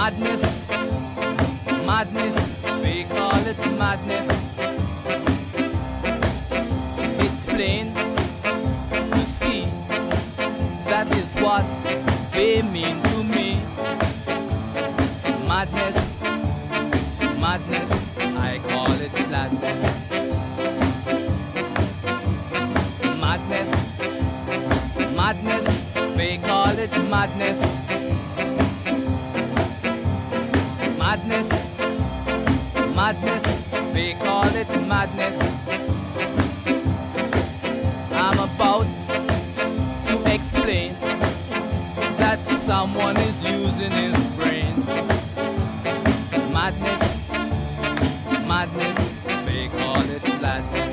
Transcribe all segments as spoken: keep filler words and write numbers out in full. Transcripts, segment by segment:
Madness, madness, we call it madness. It's plain to see, that is what they mean to me. Madness, madness, I call it gladness. Madness, madness, they call it madness. Madness, madness, they call it madness. I'm about to explain that someone is using his brain. Madness, madness, they call it gladness.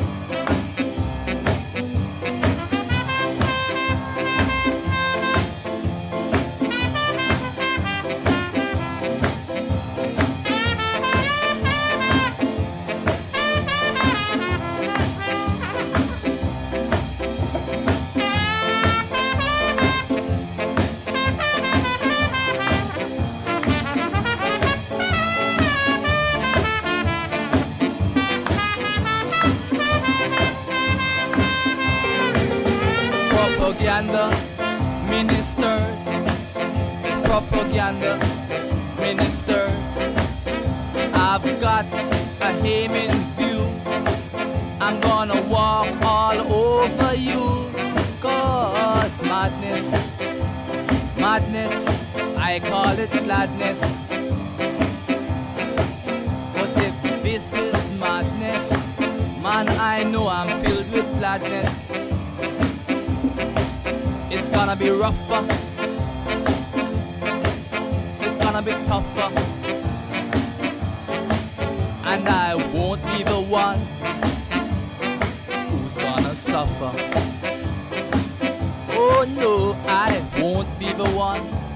Propaganda ministers, propaganda ministers. I've got a aim in view. I'm gonna walk all over you. Cause madness, madness, I call it gladness. But if this is madness, man, I know I'm filled with gladness. It's gonna be rougher, it's gonna be tougher, and I won't be the one who's gonna suffer. Oh no, I won't be the one